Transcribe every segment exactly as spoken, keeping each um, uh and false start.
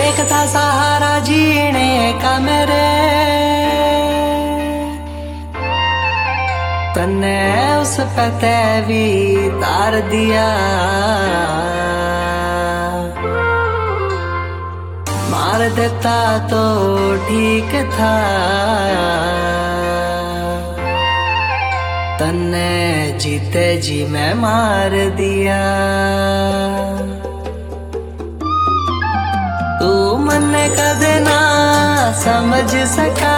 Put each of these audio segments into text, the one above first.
एक था सहारा जीने का मेरे, तन्ने उस पे तैवी तार दिया। मार देता तो ठीक था, तन्ने जीते जी मैं मार दिया। तू मन्ने कदे ना समझ सका,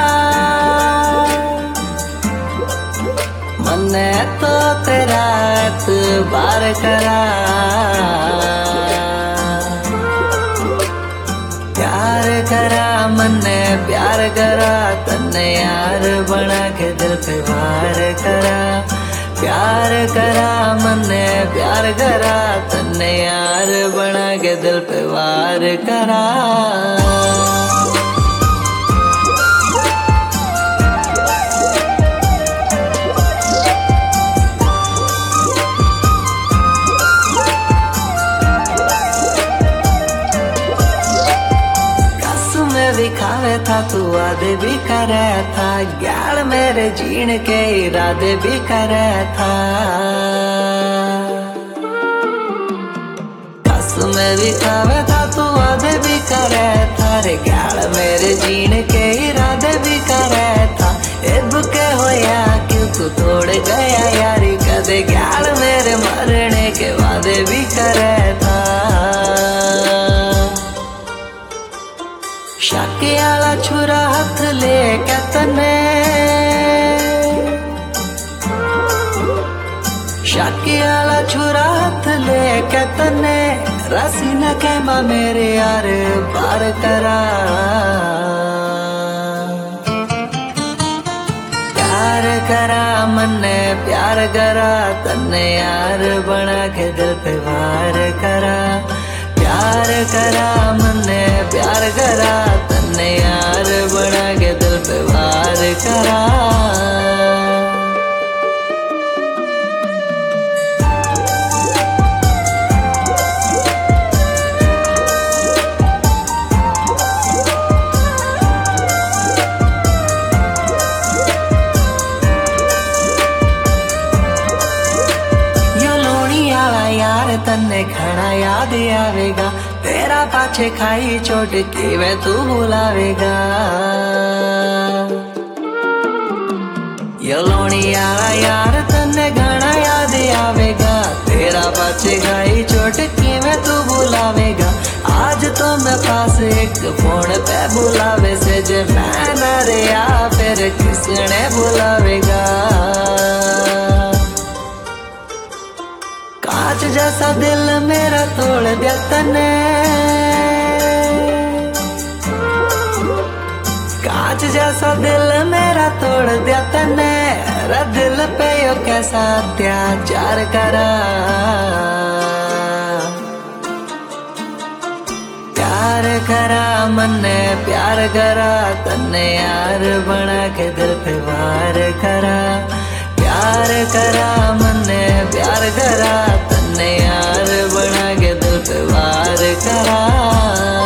मन्ने तो तेरा एतबार करा। प्यार करा मन्ने प्यार करा, तन्ने यार बना के दिल पे वार करा। प्यार करा मन्ने प्यार करा, तन्ने यार बना के दिल पे वार करा। भी खावे था तू वादे भी करे था, ग्याल मेरे जीण के इरादे भी करे था। कसम भी खावे था तू वादे भी करे था, रे ग्याल मेरे जीण के इरादे भी करे था। इब के होया क्यों तू तोड़ गया यारी, कदे ग्याल मेरे मरने के वादे भी करे था। शाके आला छुरा हाथ ले के तन्ने, शाके आला छुरा हाथ ले के तन्ने, रासी न कहमा मेरे यार पार करा। प्यार करा मन्ने प्यार करा, तन्ने यार बना के दिल पे वार करा। प्यार करा मन्ने प्यार करा, तन्ने यार बना के दिल पे वार करा। तन्ने घना याद आवेगा, तेरा पाछे खाई चोट की वे तू भुलावेगा। यलोनी आला यार तन्ने घना याद आवेगा, तेरा पाछे खाई चोट की वे तू भुलावेगा। आज तो मैं पास एक फोन पे बुलावे से, जे मैं न रहा फिर किसने बुलावेगा। कांच जैसा दिल मेरा तोड़ दिया तन्ने, कांच जैसा दिल मेरा तोड़ दिया तन्ने, रे दिल पे यो कैसा अत्याचार करा। प्यार करा मन्ने प्यार करा, तन्ने यार बना के दिल पे वार करा। प्यार करा मन्ने प्यार करा, तन्ने यार बना के दिल पे वार करा।